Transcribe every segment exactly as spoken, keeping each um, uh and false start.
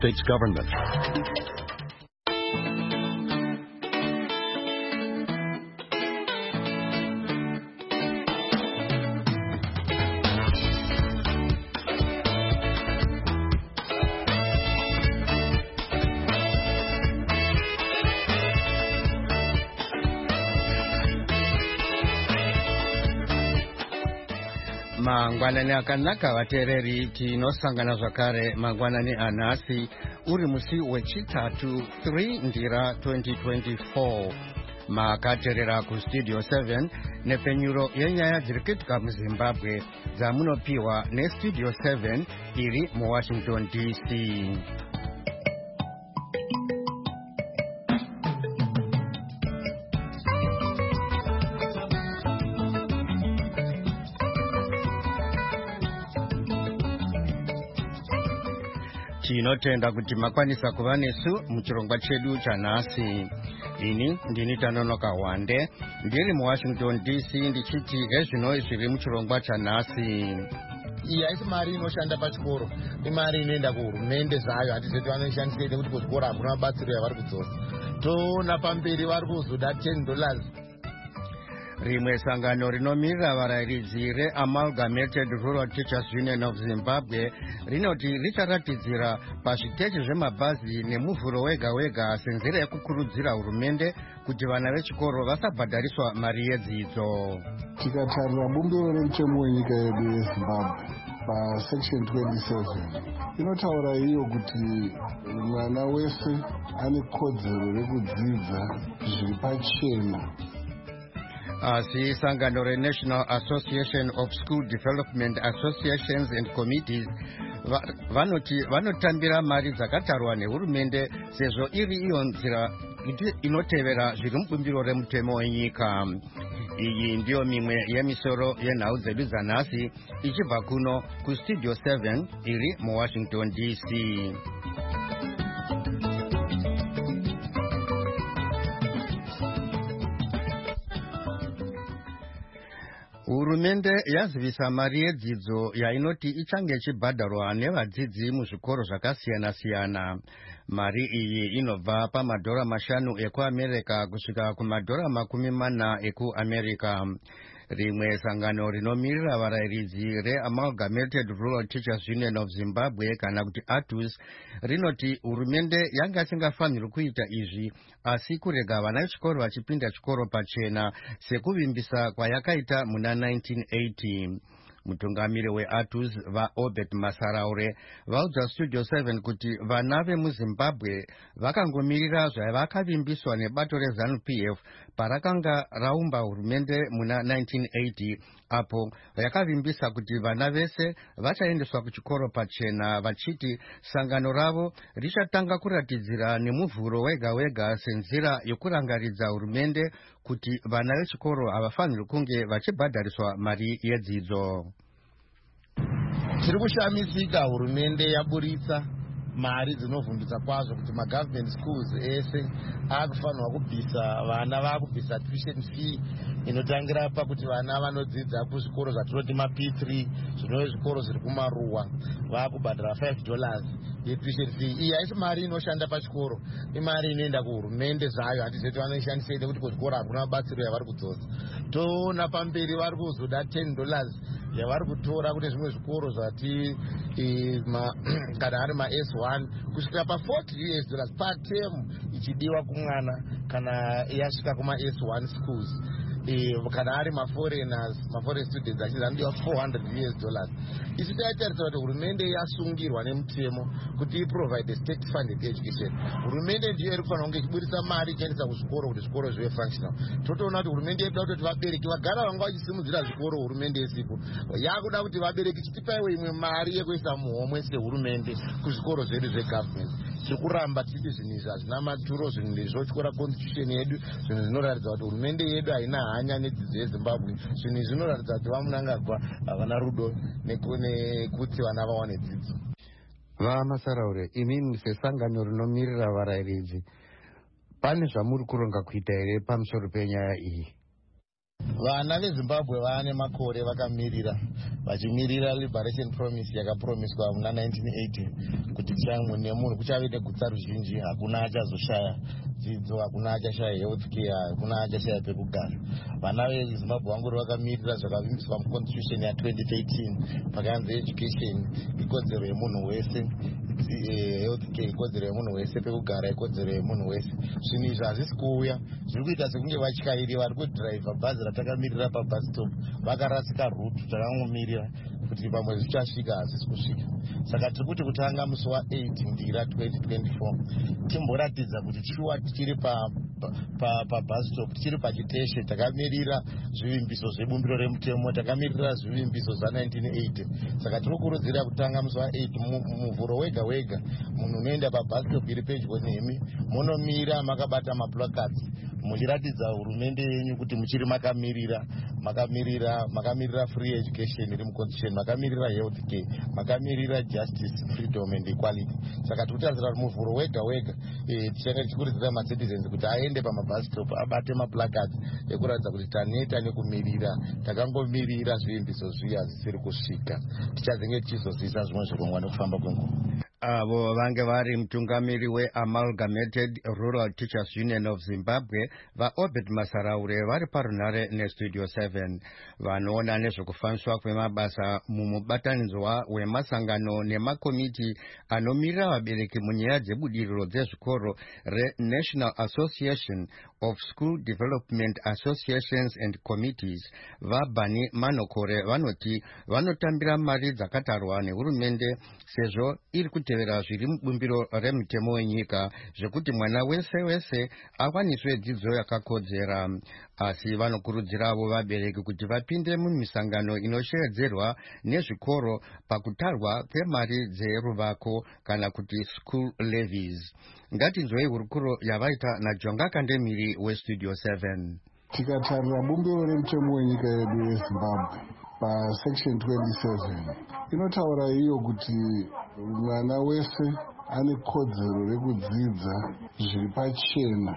States government. Mangwanani akanaka vateereri tinosangana zvakare mangwanani anhasi uri musi wechitatu three ndira twenty twenty-four makateerera kustudio seven nepfenyuro yenyaya dziri kuitika muzimbabwe dzamunopiwa nestudio seven iri muwashington D C. Tinotenda kuti makwanisa kuva nesu muchirongwa chedu chanhasi. Ini ndini Tanonoka Wande ndiri muwashington D C ndichiti ezvino zviri muchirongwa chanhasi. Iyi haisi mari inoshanda pachikoro, imari inoenda kuhurumende zvayo. Hatizoti vanoishandisa kuti kuzvikora hakuna mabatsiro yavari kudzosa. Toona pamberi vari kuzoda ten dollars. Rimwe sangano rinomirira varayiridzi reAmalgamated Rural Teachers Union of Zimbabwe rinoti richaratidzira pazviteshi zvemabhazi nemuvhuro wega wega senzira yekukurudzira hurumende kuti vana vechikoro vasabhadhariswa mari yedzidzo. Tikatarira bumbiro remutemo wenyika yedu yeZimbabwe pasection twenty-seven inotaura iyo kuti mwana wese ane kodzero rekudzidza zviri pachena. Asi sangano reNational Association of School Development Associations and Committees vanoti vanotambira mari dzakatarwa nehurumende sezvo iri iyo nzira inotevera zviri mubumbiro remutemo wenyika. Iyi ndiyo mimwe yemisoro yenhau dzedu dzanhasi ichibva kuno kustudio seven iri muwashington D C. Hurumende yazivisa mari yedzidzo yainoti ichange ichibhadharwa nevadzidzi muzvikoro zvakasiyana siyana. Mari iyi inobva pamadhora mashanu ekuAmerica kusvika kumadhora makumi mana ekuAmerica. Rimwe sangano rinomirira varayiridzi reAmalgamated Rural Teachers Union of Zimbabwe kana kuti A T U S rinoti hurumende yanga isingafaniri kuita izvi asi kurega vana vechikoro vachipinda chikoro pachena sekuvimbisa kwayakaita muna nineteen eighty. Mutungamiri weA T U S vaObert Masaraure vaudza studio seven kuti vana vemuzimbabwe vakangomirira zvavakavimbiswa nebato reZANU P F parakanga raumba hurumende muna nineteen eighty, apo yakavimbisa kuti vana vese vachaendeswa kuchikoro pachena vachiti sangano ravo richatanga kuratidzira nemuvhuro wega wega senzira yokurangaridza hurumende kuti vana vechikoro havafaniri kunge vachibhadhariswa mari yedzidzo. Tiri kushamisika hurumende yaburitsa mari dzinovhundutsa kwazvo kuti magovernment schools ese akufanirwa kubvisa vana vakubvisa tuition fee inotangira pakuti vana vanodzidza kuzvikoro zvatinoti maP three zvinove zvikoro zviri kumaruwa vakubhadhara five dollars yetuition fee. Iyi haisi mari inoshanda pachikoro, imari inoenda kuhurumende zvayo. Hatizoti vanoishandisa kuti kuzvikoro hakuna mabatsiro yavari kudzosa. Toona pamberi vari kuzoda ten dollars yavari kutora kune zvimwe zvikoro zvati kana ari maS one kusvika paforty U S dollars paterm ichidiwa kumwana kana yasvika kumaS one schools. Kana ari maforeigners maforeign students achizandiwa four hundred U S dollars. Isi taitarisa kuti hurumende yasungirwa nemutemo kuti iprovide state funded education. Hurumende ndiyo iri kufanira kunge ichiburitsa mari ichiendesa kuzvikoro kuti zvikoro zvive functional. Totoona kuti hurumende yedu kuti vabereki vagara vanga vachisimudzira zvikoro hurumende isipo yakuda kuti vabereki chitipaiwo imwe mari yekuisa muhomwe sehurumende kuzvikoro zvedu zvegovernment. Tiri kuramba tichiti zvinhu izvi hazvina maturo, zvinhu ndizvotyora constitution yedu, zvinhu zvinoratidza kuti hurumende yedu haina hanya nedzidzo yeZimbabwe, zvinhu zvinoratidza kuti vamunangagwa havana rudo nekuti vana vawane dzidzo. VaMasaraure, imimi sesangano rinomirira varayiridzi pane zvamuri kuronga kuita here pamusoro penyaya iyi? vana vezimbabwe vane makore vakamirira vachimirira liberation promise yakapromiswa muna nineteen eighty kuti nemunhu kuchave negutsa ruzhinji, hakuna achazoshaya dzidzo, hakuna achashaya health care, hakuna achashaya pekugara. Vana vezimbabwe vangori vakamirira zvakavimbiswa muconstitution ya twenty thirteen pakanzi education ikodzero yemunhu wese, health care ikodzero yemunhu wese, pekugara ikodzero yemunhu wese. Zvinhu izvi hazvisi kuuya, zviri kuita sekunge vatyairi vari kudhiraivha bhazi ratakamirira pabus stop vakarasika rutu takangomirira kuti pamwe zvichasvika, hazvisi kusvika. Saka tiri kuti kutanga musi wa8 ndira twenty twenty-four timboratidza kuti shuwa tichiri pabus stop, tichiri pachiteshe, takamirira zvivimbiso zvebumbiro remutemo, takamirira zvivimbiso zva nineteen eighty. Saka tinokurudzira kutanga musi wa8 muvhuro wega wega munhu unoenda pabus stop iri pedyo nemi munomira makabata maplacards muchiratidza hurumende yenyu kuti muchiri makamirira makamirira makamirira free education iri muconstitution, makamirira health care, makamirira justice, freedom and equality. Saka tikutarisira kuti muvhuro wega wega tichanga tichikurudzira macitizens kuti aende pamabus stop abate maplacards ekuratidza kuti taneta nekumirira, takangomirira zvivimbiso zviya zvisiri kusvika. Tichazenge tichizozivisa zvimwe zvirongwa nekufamba kwenguva. Avo vange vari mutungamiri we-Amalgamated Rural Teachers Union of Zimbabwe vaObed Masaraure vari parunhare nestudio seven. Vanoona nezvekufaniswa kwemabasa mumubatanidzwa wemasangano nemakomiti anomirira vabereki munyaya dzebudiriro dzezvikoro reNational Association of School Development Associations and Committees vaBani Manokore vanoti vanotambira mari dzakatarwa nehurumende sezvo iri kutevera zviri mubumbiro remutemo wenyika zvekuti mwana wese wese akwaniswe dzidzo yakakodzera. Asi vanokurudziravo vabereki kuti vapinde mumisangano inoshedzerwa nezvikoro pakutarwa kwemari dzeruvako kana kuti school levies. Ngatinzwei hurukuro yavaita naJonga Kandemiri westudio seven. Tikatarira bumbiro remutemo wenyika yedu yeZimbabwe pasection twenty-seven inotaura iyo kuti mwana wese ane kodzero rekudzidza zviri pachena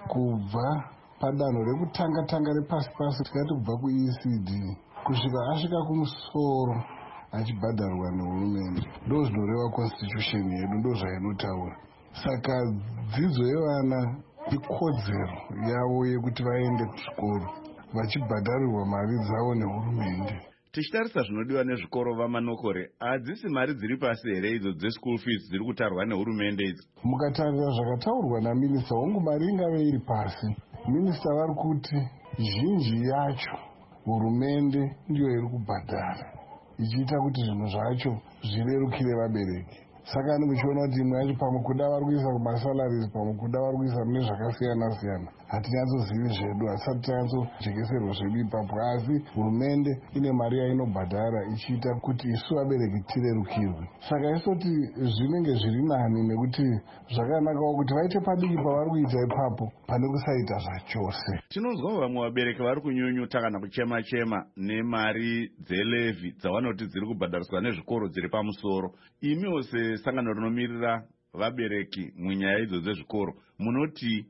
kubva padanho rekutanga tanga repasi pasi, tikati kubva kuE C D kusvika asvika kumusoro achibhadharwa nehurumende. Ndo zvinoreva constitution yedu, ndo zvainotaura. Saka dzidzo yevana ikodzero yavo yekuti vaende kuchikoro vachibhadharirwa mari dzavo nehurumende. Tichitarisa zvinodiwa nezvikoro vaManokore, hadzisi mari dziri pasi here idzo dzeschool fees dziri kutarwa nehurumende idzi? Mukatarira zvakataurwa naminista wangu mari ingave iri pasi. Minista vari kuti zhinji yacho hurumende ndiyo iri kubhadhara, ichiita kuti zvinhu zvacho zvirerukire vabereki. Saka muchiona kuti imwe yacho pamukuda vari kuisa kumasalaries, pamukuda vari kuisa mune zvakasiyana siyana. Hatinyatsozivi zvedu, hatisati tanyatsojekeserwa zvedu ipapo, asi hurumende ine mari yainobhadhara ichiita kuti isu vabereki tirerukirwe. Saka isoti zvinenge zviri nani nekuti zvakanakawo kuti vaite padiki pavari kuita ipapo pane kusaita zvachose. Tinonzwa vamwe vabereki vari kunyunyuta kana kuchema chema nemari dzelevi dzavanoti dziri kubhadhariswa nezvikoro dziri pamusoro. Imiwo sesangano rinomirira vabereki munyaya idzo dzezvikoro munoti?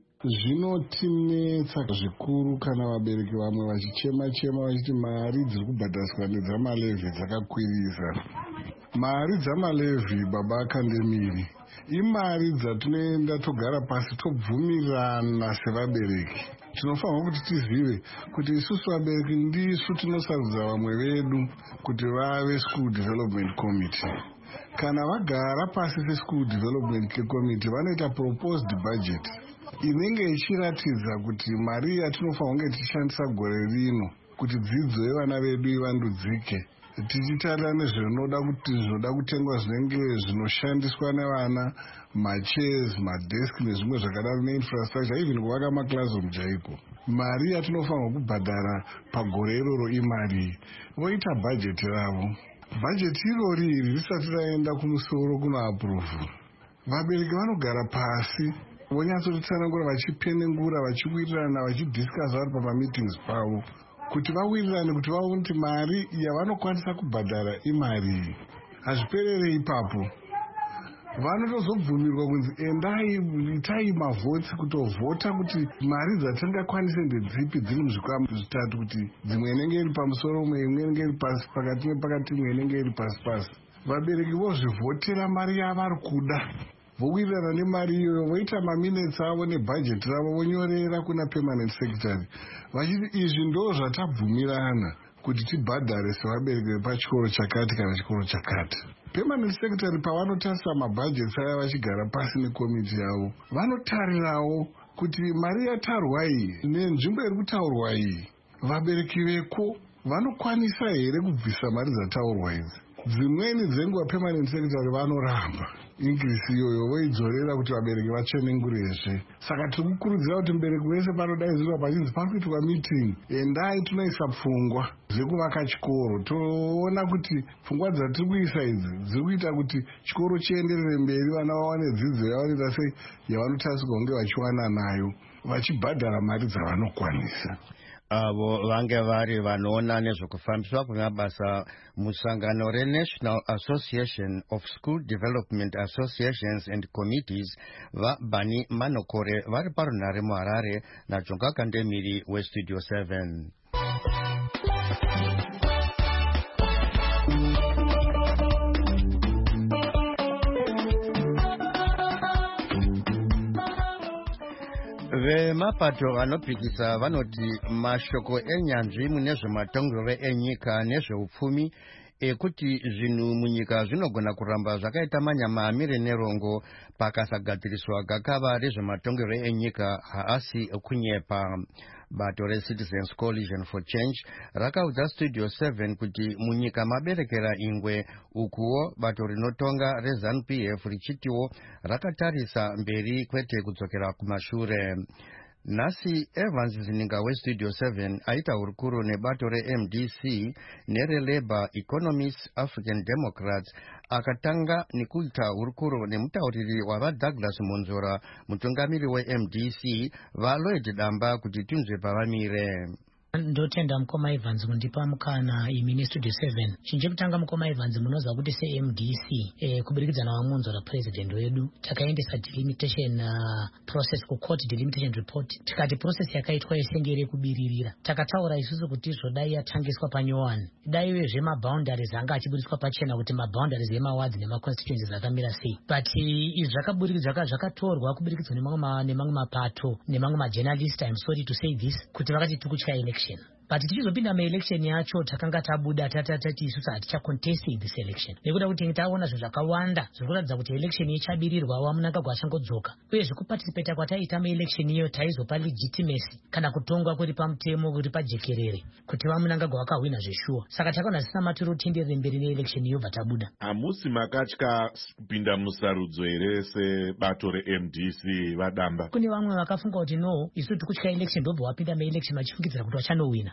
Zvinotinetsa zvikuru kana vabereki vamwe vachichema chema vachiti mari dziri kubhadhariswa nedzamalevi dzakakwirisa. Mari dzamalevi baba Kandemiri imari dzatinoenda togara pasi tobvumirana sevabereki. Tinofanirwa kuti tizive kuti isusu vabereki ndisu tinosarudza vamwe vedu kuti vave school development committee. Kana vagara pasi se-school development committee vanoita proposed budget inenge ichiratidza kuti mari yatinofanira kunge tichishandisa gore rino kuti dzidzo yevana vedu ivandudzike. Tichitarira nezvinoda kuti zvinoda kutengwa zvinenge zvinoshandiswa nevana, machairs, madesk nezvimwe zvakadaro neinfrastructure, even kuvaka maclassroom chaiko. Mari yatinofanira kubhadhara pagore iroro imari. Voita bhajeti ravo. Bhajeti irori iri risati raenda kumusoro kunoapprove. Vabereki vanogara pasi vonyatsotsanangura vachipenengura vachiwirirana vachidiscuss vari pamameetings pavo kuti vawirirane kuti vaone kuti mari yavanokwanisa kubhadhara imari. Hazviperere ipapo. vanotozobvumirwa kunzi endai itai mavhotsi kutovhota kuti mari dzatingakwanise ndedzipi dziri muzvikwama zvitatu, kuti dzimwe inenge iri pamusoro, umwe imwe inenge iri pasi, pakati nepakati, imwe inenge iri pasi pasi. Vabereki vozvivhotera mari yavari kuda, vowirirana nemari iyoyo, voita maminitsi avo nebhajeti ravo, vonyorera kuna permanent secretary vachiti izvi ndo zvatabvumirana kuti tibhadhare sevabereki vepachikoro chakati kana chikoro chakati. Permanent secretary pavanotarisa mabhajeti aya vachigara pasi nekomiti yavo, vanotarirawo kuti mari yatarwa iyi nenzvimbo iri kutaurwa iyi, vabereki veko vanokwanisa here kubvisa mari dzataurwa idzi. Dzimweni dzenguva permanent secretary vanoramba ingirisi iyoyo, voidzorera kuti vabereki vatsenengurezve. Saka tiri kukurudzira kuti mubereki wese panodaidzirwa pachinzi pari kuitwa meeting, endai tunoisa pfungwa dzekuvaka chikoro, toona kuti pfungwa dzatiri kuisa idzi dziri kuita kuti chikoro chienderere mberi, vana vawane dzidzo yavanoita sei yavanotarisirwa kunge vachiwana nayo, vachibhadhara mari dzavanokwanisa. avo vange vari vanoona nezvekufambiswa kwemabasa musangano reNational Association of School Development Associations and Committees vaBani Manokore vari parunhare muHarare naJonga Kandemiri weStudio seven. Vemapato anopikisa vanoti mashoko enyanzvi mune zvematongero enyika nezveupfumi ekuti zvinhu munyika zvinogona kuramba zvakaita manyama amire nerongo pakasagadziriswa gakava rezvematongero enyika haasi kunyepa. Bato reCitizens Coalition for Change rakaudza Studio seven kuti munyika maberekera ingwe, ukuwo bato rinotonga reZANU P F richitiwo rakatarisa mberi kwete kudzokera kumashure. Nhasi Evans Zininga weStudio seven aita hurukuro nebato reM D C nereLabour Economists African Democrats, akatanga nekuita hurukuro nemutauriri wavaDouglas Monzora, mutungamiri weM D C vaLloyd Damba kuti tunzwe pavamire. Ndotenda mukoma Evans mundipa mukana imini Studio seven. Chinjekutanga mukoma Evans munoza kuti seM D C eh, kubirikidzana waMonzora president wedu takaendesa delimitation uh, process ku court delimitation report, tikati process yakaitwa isengere kubiririra. Takataura isusu kuti zvodai yatangiswa panyowani, dai vezve maboundaries anga achiburiswa pachena kuti maboundaries emawards nemaconstituencies akamira sei, but izvi zvakaburikidza zvakatorwa kubirikidzwa nemamwe nemamwe mapato nemamwe majournalist, I'm sorry to say this, kuti vakati tikutya election. But tichizopinda maelection yacho takanga tabuda tatatati isusu haticha contesting this election nekuda kuti taona zvinhu zvakawanda zvikuratidza kuti election yechabirirwa wamunangagwa achangodzoka, uye zvekuparticipate kwataita maelection iyo taizopa legitimacy kana kutongwa kuri pamutemo kuri pajekerere kuti vamunangagwa vakahwina zveshuwa. Saka takaona zvisina maturo kutenderera mberi neelection iyo bvatabuda. Hamusi makatya kupinda musarudzo here sebato reM D C vaDamba? Kune vamwe vakafunga kuti no, isu tikutya election ndobva wapinda maelection vachifungidzira kuti vachanowina.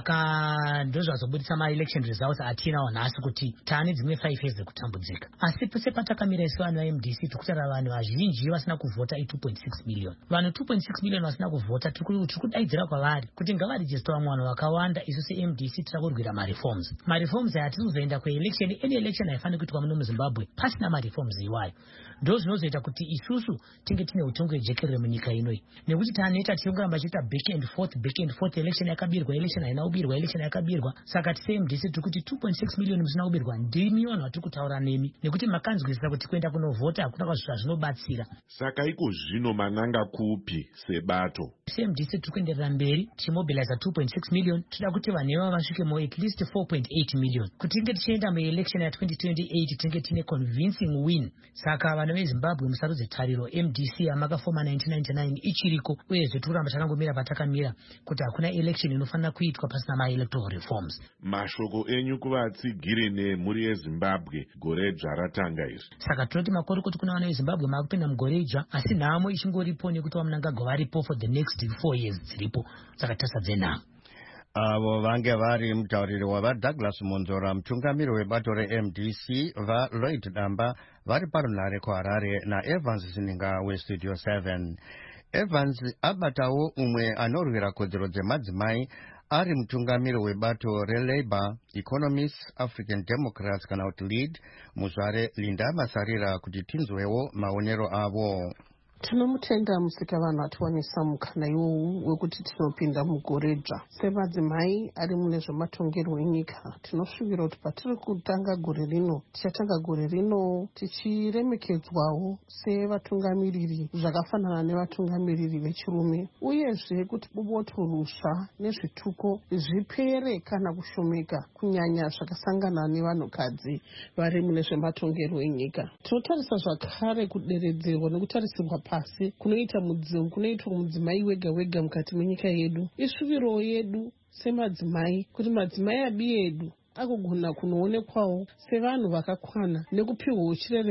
Saka ndozvazobudisa maelection results atinawo nhasi kuti taane dzimwe five years dzekutambudzika. Asi pese patakamira isu vanhu vaM D C tikutara vanhu vazhinji vasina kuvhota i two point six million. Vanhu two point six million vasina kuvhota tiri kudaidzira kwavari kuti ngavarejista vamwe vanhu vakawanda. Isu seM D C tiri kurwira mareforms. Mareforms aya hatinozoenda kuelection, any election haifaniri kuitwa muno muZimbabwe pasina mareforms iwayo. Ndo zvinozoita kuti isusu tinge tine utongo hwejekerere munyika inoi, nekuti taaneta tiongoramba chiita back and forth back and forth, election yakabirwa election haina kubirwa election yakabirwa. Saka seM D C tiri kuti two point six million musina kubirwa ndimi vanhu vatiri kutaura nemi, nekuti makanzwisisa kuti kuenda kunovhota hakuna kwazvo zvinobatsira. Saka iko zvino mananga kupi sebato? seM D C tiri kuenderera mberi tichimobiliza two point six million, toda kuti vanhu ivava vasvike mo at least four point eight million kuti tinge tichienda muelection ya twenty twenty-eight tinge tine convincing win. Saka vanhu veZimbabwe musarudze tariro, M D C yamakafoma nineteen ninety-nine ichiriko, uye zveturamba takangomira patakamira kuti hakuna election inofanira kuitwa pasina ma-electoral reforms. Mashoko enyu kuvatsigiri nemhuri yeZimbabwe gore dzva ratanga izvi. Saka tinoti makore kuti kuna vana veZimbabwe makupinda mugore dzva, asi nhamo ichingoripo nekuti vamunangagwa varipo for the next four years dziripo. Saka tasadze nhamo. Avo vange vari mutauriri wavaDouglas Monzora, mutungamiri webato reM D C vaLloyd Damba vari parunhare kuHarare naEvans Zininga weStudio seven. Evans abatawo umwe anorwira kodzero dzemadzimai ari mutungamiri webato reLabour Economists African Democrats kana kuti lead muzvare Linda Masarira kuti tinzwewo maonero avo. Tinomutenda Musikavanhu atiwanisa mukana iwowu wekuti tinopinda mugore dzva. Semadzimai ari mune zvematongerwo enyika, tinosvibira kuti patiri kutanga gore rino, tichatanga gore rino tichiremekedzwawo sevatungamiriri zvakafanana nevatungamiriri vechirume, uyezve kuti boboto rusva nezvituko zvipere kana kushomeka kunyanya zvakasangana nevanhukadzi vari mune zvematongerwo enyika. Tinotarisa zvakare kuderedzerwa nekutarisirwa pasi kunoita mudzimu kunoitwa mudzimai wega wega mukati menyika yedu. Isvibiro yedu semadzimai kuti madzimai abi edu akugona kunoonekwawo sevanhu vakakwana nekupiwawo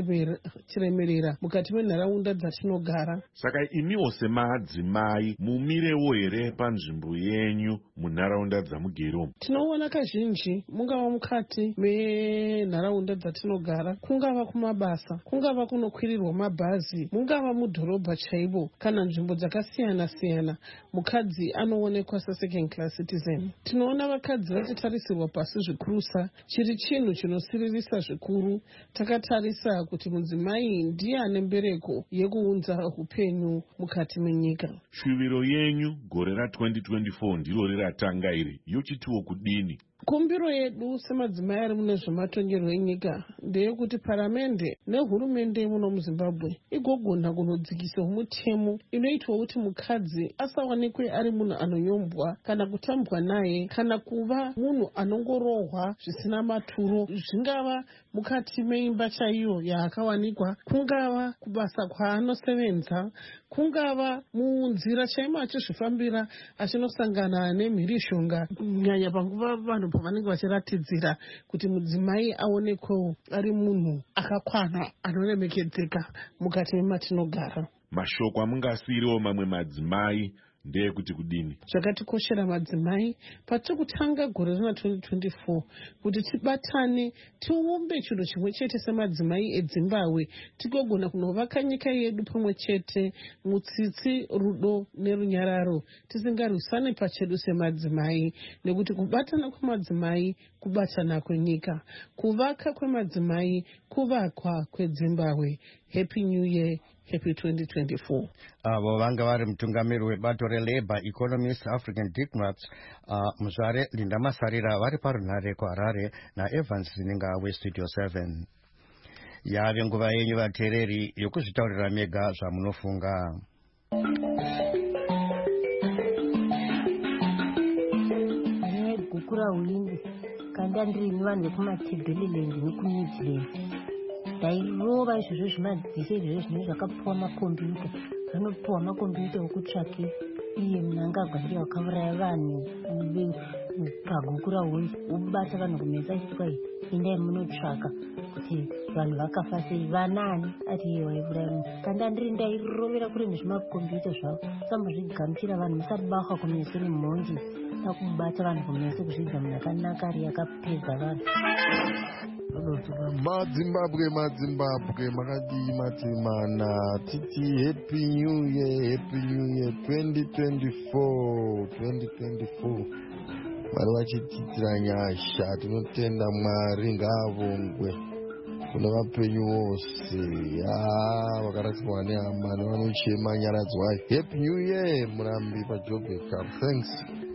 chiremerera mukati menharaunda dzatinogara. Saka imiwo semadzimai mumirewo here panzvimbo yenyu munharaunda dzamugere? Tinoona kazhinji mungava mukati menharaunda dzatinogara, kungava kumabasa, kungava kunokwirirwa mabhazi, mungava mudhorobha chaibo kana nzvimbo dzakasiyana siyana, mukadzi anoonekwa second class citizen. Tinoona vakadzi vachitarisirwa pasi zvikuru. Chiri chinhu chinosiririsa zvikuru. Takatarisa kuti mudzimai ndiye ane mbereko yekuunza upenyu mukati menyika. Shuviro yenyu gore ra twenty twenty-four ndiro riratanga iri, yochitiwo kudini? Kumbiro yedu semadzimai ari mune zvematongerwo enyika ndeyekuti paramende nehurumende muno muZimbabwe igogona kunodzikisa mutemo inoitwa kuti mukadzi asawanikwe ari munhu anonyombwa kana kutambwa naye kana kuva munhu anongorohwa zvisina maturo, zvingava mukati meimba chaiyo yaakawanikwa, kungava kubasa kwaanosevenza, kungava munzira chaimo achizvifambira achinosangana nemhirishonga, kunyanya panguva vanhu pavanenge vachiratidzira kuti mudzimai aonekwewo ari munhu akakwana anoremekedzeka mukati mematinogara. Mashoko amungasiyiriwo mamwe madzimai ndeyekuti kudini? Zvakatikoshera madzimai patiri kutanga gore rina twenty twenty-four kuti tibatane tiumbe chinhu chimwe chete semadzimai eZimbabwe, tigogona kunovaka nyika yedu pamwe chete mutsitsi, rudo nerunyararo, tisingarwisane pachedu semadzimai, nekuti kubatana kwemadzimai kubatana kwenyika, kuvaka kwemadzimai kuvakwa kweZimbabwe. Happy New Year, happy twenty twenty-four. Avo vanga vari mutungamiri webato reLabour Economists African Democrats uh, muzvare Linda Masarira vari parunhare kuHarare naEvans Zininga weStudio seven. Yave nguva yenyu vateereri yokuzvitaurira mega zvamunofunga. Gukura ulindi kanda ndiri vanhu vekumaTebeleland nekuMidland ndairova izvozvo zvemadzishe izvozvo zvinenge zvakapuwa makombiyuta, zvinopuwa makombiyuta okutsvake iye munangagwa ndiye wakauraya vanhu pagukura ulindi, ubata vanhu kumesa achitwai endai munotsvaka kuti vanhu vakafa sei, vanani ati iye waiuraya munhu. Kanda ndiri ndairovera kure nezvemakombiyuta zvavo, musambozvigamuchira vanhu, musabaha kumeso nemhonje nakubata vanhu kumeso kuzvidza munhu akanaka ari akapedza vanhu. maZimbabwe maZimbabwe makadii matimana titi happy new year happy new year twenty twenty-four twenty twenty-four. Vari vachitiitira nyasha, tinotenda Mwari ngaavongwe kuna vapenyu vose vakarasirwa nehama nevanochema nyaradzwa. Happy new year murambi paJoburg. Thanks.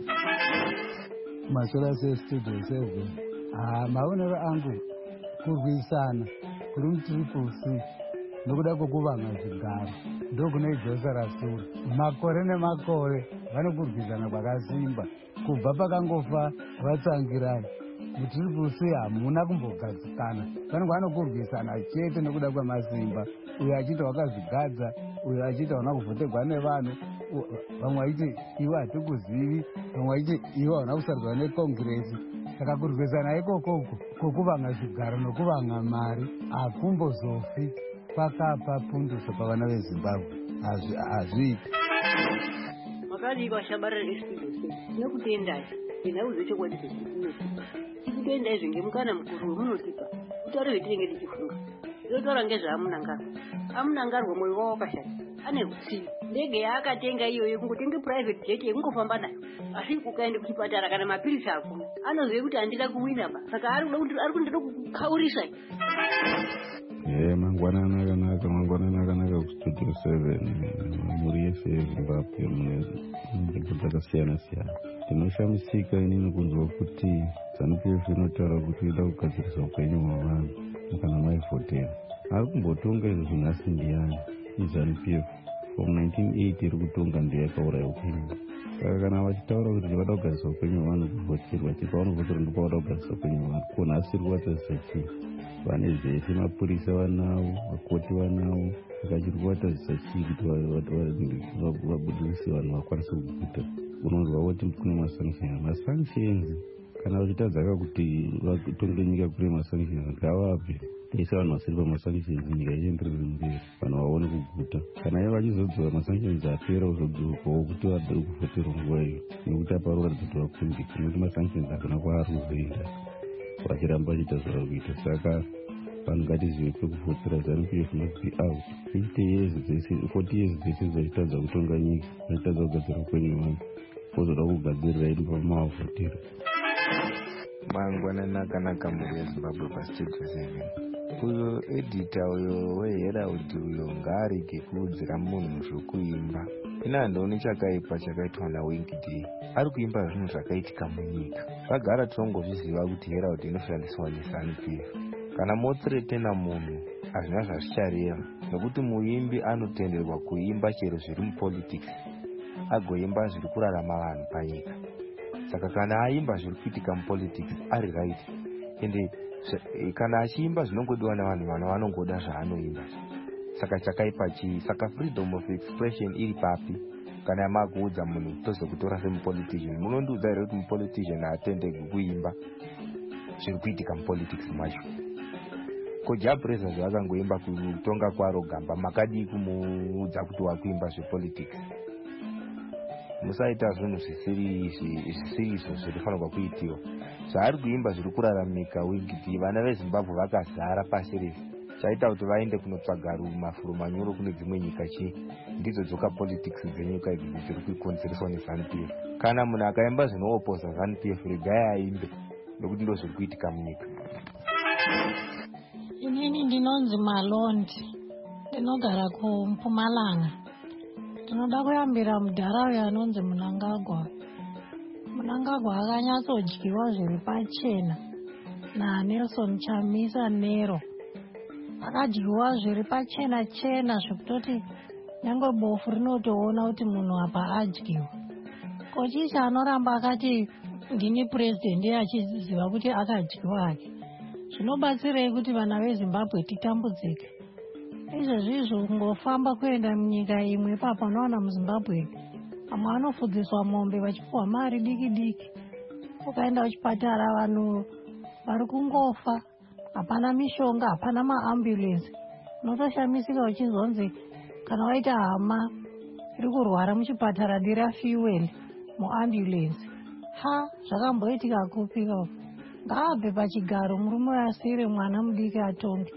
Masora se Studio seven. Ah, maonero angu kurwisana kuri mutriple C nokuda kwokuvanga zvigaro ndokunoidzosa rasura. Makore nemakore vanokurwisana kwakasimba kubva pakangofa vatsangirani. Mutriple C hamuna kumbogadzikana, vanenge vanokurwisana chete nokuda kwemasimba, uyo achiita wakazvigadza, uyo achiita wana kuvhotegwa nevanhu, vamwe vachiti iwe hatikuzivi, vamwe vachiti iwe hauna kusarudzwa nekongresi. Saka kurwisana ikoko kwokuvanga zvigaro nokuvanga mari hakumbozofi pakapa punduso pavana veZimbabwe, hazviiti. Makadii vashabarira neStudio nekutendai ndinauze chokwadi chekuti tikutoendaizve ngemukana mukuru wemunotipa kuti ari zvetinenge tichifunga yotaura ngezveamunangarwa. Amunangarwa mwoyo wawo wakashata, ane rutsivo. Ndege yaakatenga iyoyo kungotenga private jet yekungofamba nayo, asi ukaenda kuchipatara kana mapirisi akuna anozive kuti handida kuwina ba, saka ari kundoda kukaurisa. Eh, mangwanana akanaka, mangwanana akanaka kustudio seven muri yese yeZimbabwe mune nzvimbo dzakasiyana siyana. Ndinoshamisika inini kunzwa kuti ZANU-P F inotaura kuti ida kugadzirisa upenyu hwavanhu kana maivhotera. Ari kumbotonga izvo zvinhasi ndiyani iZANU-P F from nineteen eighty iri kutonga ndiyo yakauraya upenyu. Saka kana vachitaura kuti vada kugadzirisa upenyu hwavanhu kuvhoterwa, tipavanobvotera ndipo vada kugadzirisa upenyu hwavanhu, ko nhasi iri kuvatadzisa chii? Vane zvese, mapurisa vanawo, vakoti vanawo, saka chiri kuvatadzisa chii kuti vabudirise vanhu vakwanise kuguta? Unonzwa kuti kune masanctions. Masanctions kana vachitadzaka kuti vatonge nyika kune masanctions ngavape, taisa vanhu vasiri pamasanctions, nyika ichienderere mberi, vanhu vaone kuguta. Kana ivo vachizodzora masanctions apera kuzodzokawo kuti vade kuvhoterwa nguva iyo, nekuti apa kuratidza kuti vakundika, nekuti masanctions hakuna kwaari kuzoenda vachiramba vachiita zvavari kuita. Saka vanhu ngatizive pekuvhotera. ZANU-P F must be out. fifty years dzese, forty years dzese dzachitadza kutonga nyika, dzachitadza kugadzira upenyu hwavanhu, vozoda kugadzirira iri pamavhotera. Mangwanana akanaka muri yeZimbabwe pastudio seven. Uyo edita uyo weHerald uyo ngaarege kuudzira munhu zvokuimba. Ina handioni chakaipa chakaitwa naWinkD. Ari kuimba zvinhu zvakaitika munyika. Vagara tinongozviziva kuti Herald inoshandiswa neZANU-P F. Kana motretena munhu hazvina zvazvichareva, nekuti muimbi anotenderwa kuimba chero zviri mupolitics, agoimba zviri kurarama vanhu panyika. Saka kana aimba zviri kuitika mupolitics ari right, ende kana achiimba zvinongodiwa navanhu, vanhu vanongoda zvaanoimba. Saka chakaipa chii? Saka freedom of expression iri papi? Kana makuudza munhu tozokutora semupolitician, munondiudza here kuti mupolitician haatendegi kuimba zviri kuitika mupolitics macho? Ko Jabreza zvakangoimba kutonga kwaro gamba, makadii kumuudza kuti wakuimba zvepolitics? Musaita zvinhu zvisiri izvo zvinofanirwa kuitiwa. Zvaari kuimba zviri kuraramika Winkd, vana veZimbabwe vakazara pasi rese. Chaita kuti vaende kunotsvaga mafuro manyoro kune dzimwe nyika chii? Ndidzo dzoka politics dzenyika idzi dziri kukonzereswa neZANU-P F. Kana munhu akaimba zvinooposa ZANU-P F, regai aimbe, nekuti ndo zviri kuitika munyika. Inini ndinonzi Malondi, ndinogara kuMpumalanga. Ndinoda kuyambira mudhara uyo anonzi Mnangagwa. Mnangagwa akanyatsodyiwa zviri pachena naNelson Chamisa Nero. Akadyiwa zviri pachena chena zvekutoti nyangwe bofu rinotoona kuti munhu apa adyiwa. Kochichi anoramba akati ndini president achiziva kuti akadyiwa hake. Zvinobatsirei kuti vana veZimbabwe titambudzike? Izvezvi izvo kungofamba kuenda munyika imwe papa unoona muZimbabwe vamwe vanofudziswa mombe vachipuwa mari diki diki. Ukaenda kuchipatara vanhu vari kungofa, hapana mishonga, hapana maambulensi. Unotoshamisika uchizonzi kana waita hama iri kurwara muchipatara dira fuel muambulensi. Ha, zvakamboitika kupika. Ngaabve pachigaro murume asire mwana mudiki atonge.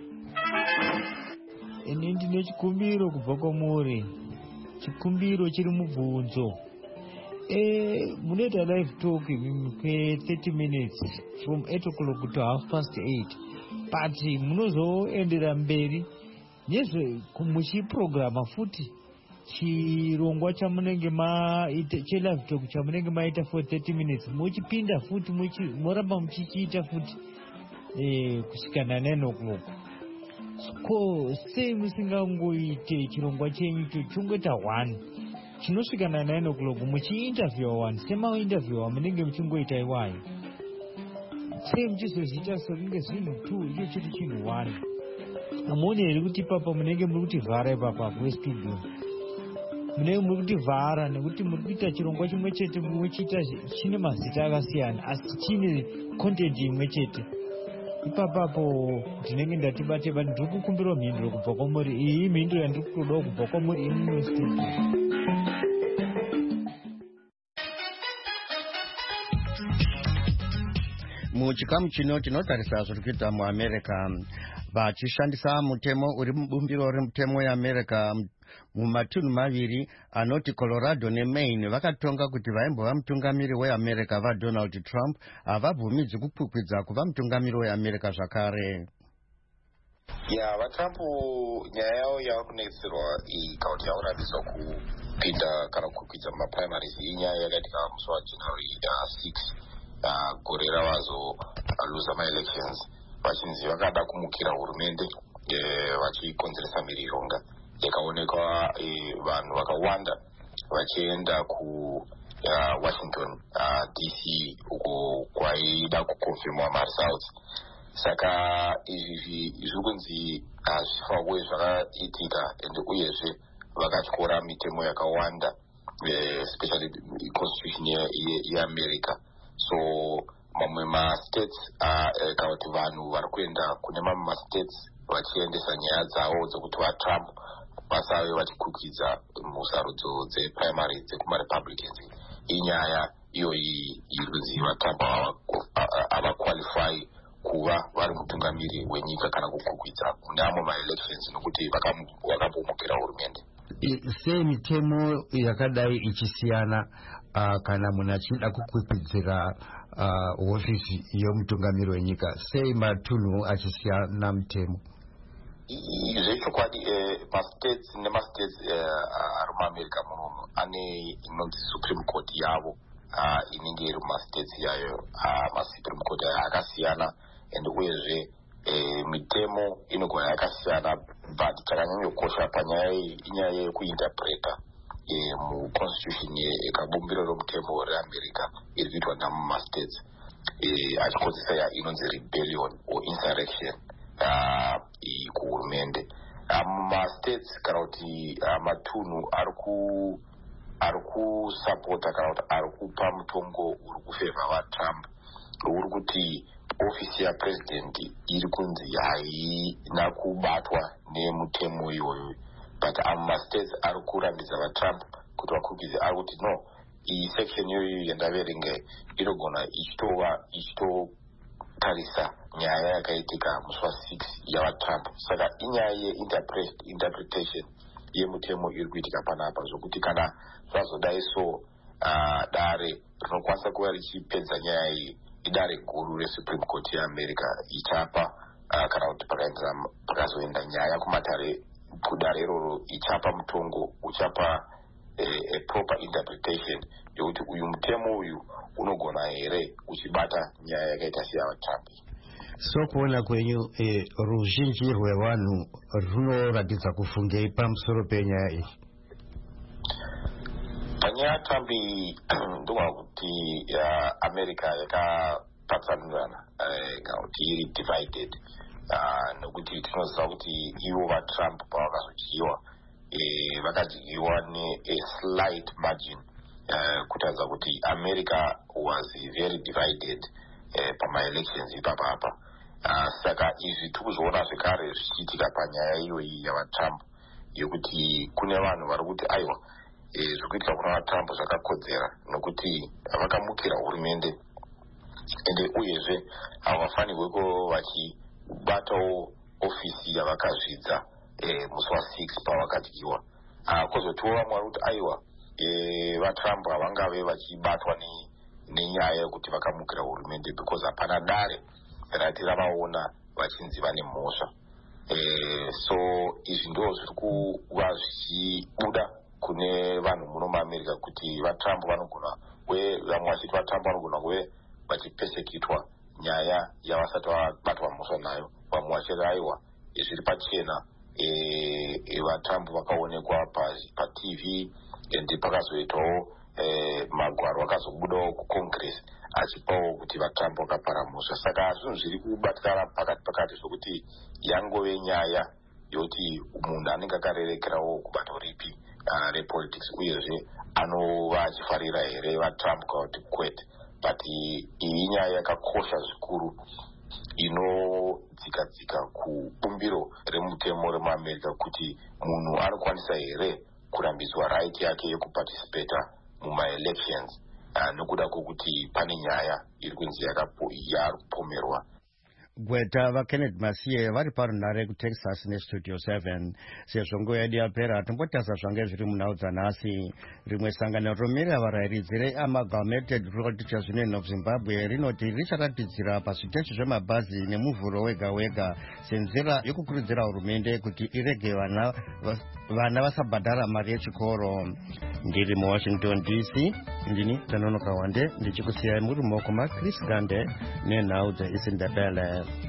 Ini ndine chikumbiro kubva kwamuri, chikumbiro chiri mubvunzo. Eh, munoita live talk kwe thirty minutes from eight o'clock to half past eight, but munozoendera mberi nezve muchiprograma futi chirongwa chamunenge maita chelive talk chamunenge maita for thirty minutes, muchipinda futi moramba muchichiita futi eh, kusvikana nine o'clock. Ko sei musingangoite chirongwa chenyu chongoita one chinosvikana nine o'clock muchiinterviewa one semainterviewa munenge muchingoita iwayo? Sei muchizoziita sokunge zvinhu two icho chiri chinhu one? Hamuoni here kuti papa munenge muri kutivhara ipapa kwestudio? Munenge muri kutivhara nekuti muri kuita chirongwa chimwe chete, muchiita chine mazita akasiyana asi chine content imwe chete. Ipapapo ndinenge ndatibate bati ndiri kukumbira mhinduro kubva kwamuri. Iyi mhinduro yandiri kutodawo kubva kwamuri imi mustudio. Muchikamu chino tinotarisa zviri kuita muAmerica. vachishandisa mutemo uri mubumbiro remutemo yeamerica mumatunhu maviri anoti Colorado neMaine vakatonga kuti vaimbova mutungamiri weamerica vaDonald Trump havabvumidzi kukwikwidzwa kuva mutungamiri weamerica zvakare. ya vatrump nyaya yavo yava kunetserwa ikauti yakurambiswa kupinda kana kukwidza mumaprimaries inyaya yakaitika musi wajanuary six gore ravazoruza maelections vachinzi vakada kumukira hurumende vachikonzeresa mhirizhonga yakaonekwa vanhu vakawanda vachienda kuwashington D C uko kwaida kukonfirmwa maresults. Saka izvi zviri kunzi hazvifawe zvakaitika ende uyezve vakatyora mitemo yakawanda especially constitution yeamerica. So mamwe mastates kana kuti vanhu vari kuenda kune mamwe mastates vachiendesa nyaya dzavo dzekuti vatrump vasave vachikwikwidzwa musarudzo dzeprimary dzekumarepublicans. Inyaya iyoyi iri kunzi vatrump havaqualify kuva vari mutungamiri wenyika kana kukwikwidzwa kune amwe maelections nokuti vakambomukira hurumende. Sei mitemo yakadai ichisiyana uh, kana munhu achida kukwikwidzira uh, hofisi yomutungamiri wenyika, sei matunhu achisiyana mitemo? Zvechokwadi mastates nemastates ari muamerica munomu ane inonzi supreme court yavo inenge iri mumastates yayo. Masupreme court ayo akasiyana ende uyezve mitemo inogona yakasiyana, but chakanyanyokosha panyaya iyi inyaya yekuinterpreta muconstitution yekabumbiro romutemo reamerica iri kuitwa namumastates achikonzesa inonzi rebellion or insurrection kuhurumende. Mumastates kana kuti matunhu ari kusapota kana kuti ari kupa mutongo uri kufevha vatrump uri kuti ofisi yapresident iri kunzi haina kubatwa nemutemo iyoyo, but amastates ari kurambidza vatrump kuti vakwikwidzwe, ari kuti no, iyi section iyoyo yandaverenga inogona ichitova ichitotarisa nyaya yakaitika musi wasix yavatrump. Saka inyaya yeinterpretation yemutemo iri kuitika panapa, zvokuti kana zvazodai so dare rinokwanisa kuva richipedza nyaya iyi idare guru resupreme court yeamerica ichapa kana kuti pakazoenda nyaya kumatare kudare iroro ichapa mutongo uchapa a proper interpretation yokuti uyu mutemo uyu unogona here uchibata nyaya yakaita seyavatrump. So kuona kwenyu eh, ruzhinji rwevanhu runoratidza kufungei pamusoro penyaya iyi? Panyaya Trump ndogona kuti america yakapatsanurana kana kuti iri divided nokuti tinoziva kuti ivo vatrump pavakazodyiwa vakadyiwa ne-slight margin kutaridza kuti america was very divided pamaelections ipapapa. Saka izvi tiri kuzviona zvekare zvichiitika panyaya iyoyi yavatrump yokuti kune vanhu vari kuti aiwa zvikuitika kuna vatrump zvakakodzera nokuti vakamukira hurumende ende uyezve havafanirwe ko vachibatawo ofisi yavakazvidza musi wasix pavakadyiwa. Kwozotiwo vamwe vari kuti aiwa vatrump havangave vachibatwa nenyaya yekuti vakamukira hurumende because hapana dare rati ravaona vachinzi vane mhosva. So izvi ndo zviri kuva zvichibuda kune vanhu muno muamerica kuti vatrump vanogona we vamwe vachiti vatrump vanogona kuve vachipesekitwa nyaya yavasati vabatwa mhosva nayo. Vamwe vachiti aiwa zviri pachena vatrump vakaonekwa patv ende pakazoitawo magwaro akazobudawo kucongress achipawo kuti vatrump vakapara mhosva. Saka zvinhu zviri kubatikana pakati pakati zvokuti yangove nyaya yokuti munhu anenge akarerekerawo kubato ripi repolitics uyezve anova achifarira here vatrump kana kuti kwete. But iyi nyaya yakakosha zvikuru inodzikadzika kubumbiro remutemo remuamerica kuti munhu anokwanisa here kurambidzwa right yake yekuparticipata mumaelections nokuda kwokuti pane nyaya iri kunzi yari kupomerwa. gweta vaKenneth Masiye vari parunare kuTexas nestudio seven. Sezvo nguva yedu yapera tombotasa zvange zviri munhau dzanhasi. Rimwe sangano romirira varairidzi reAmalgamated Rural Teachers Union of Zimbabwe rinoti richaratidzira pazviteshi zvemabhazi nemuvhuro wega wega senzira yokukurudzira hurumende kuti irege vana vana vasabhadhara mari yechikoro. Ndiri muWashington D C, ndini Tanonoka Wande ndichikusiyai muri mumaoko maChris Gande nenhau dzeIsindebele.